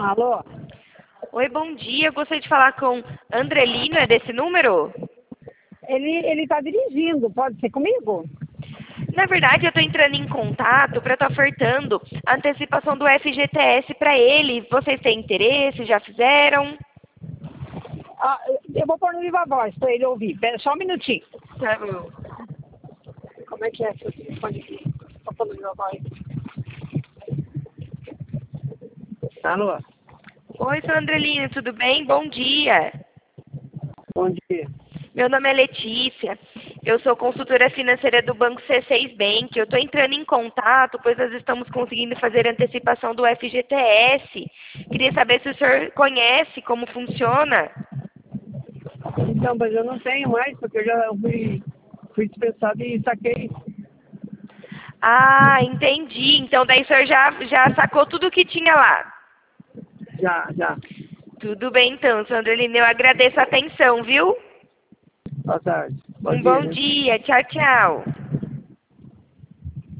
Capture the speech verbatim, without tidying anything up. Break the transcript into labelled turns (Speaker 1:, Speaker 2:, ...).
Speaker 1: Alô?
Speaker 2: Oi, bom dia. Eu gostaria de falar com Andrelino, é desse número?
Speaker 1: Ele ele está dirigindo, pode ser comigo?
Speaker 2: Na verdade, eu estou entrando em contato para estar ofertando a antecipação do F G T S para ele. Vocês têm interesse? Já fizeram?
Speaker 1: Ah, eu vou pôr no viva voz para ele ouvir. Pera só um minutinho.
Speaker 2: Tá bom.
Speaker 1: Como é que é seu telefone aqui? Vou pôr no viva voz. Alô?
Speaker 2: Oi, seu Andrelino, tudo bem? Bom dia.
Speaker 1: Bom dia.
Speaker 2: Meu nome é Letícia. Eu sou consultora financeira do Banco C seis Bank. Eu estou entrando em contato, pois nós estamos conseguindo fazer antecipação do F G T S. Queria saber se o senhor conhece como funciona.
Speaker 1: Então, mas eu não tenho mais, porque eu já fui, fui dispensado e saquei.
Speaker 2: Ah, entendi. Então daí o senhor já, já sacou tudo que tinha lá.
Speaker 1: Já, já.
Speaker 2: Tudo bem então, seu Andrelino. Eu agradeço a atenção, viu?
Speaker 1: Boa tarde. Bom
Speaker 2: Um
Speaker 1: dia,
Speaker 2: bom
Speaker 1: né?
Speaker 2: dia. Tchau, tchau.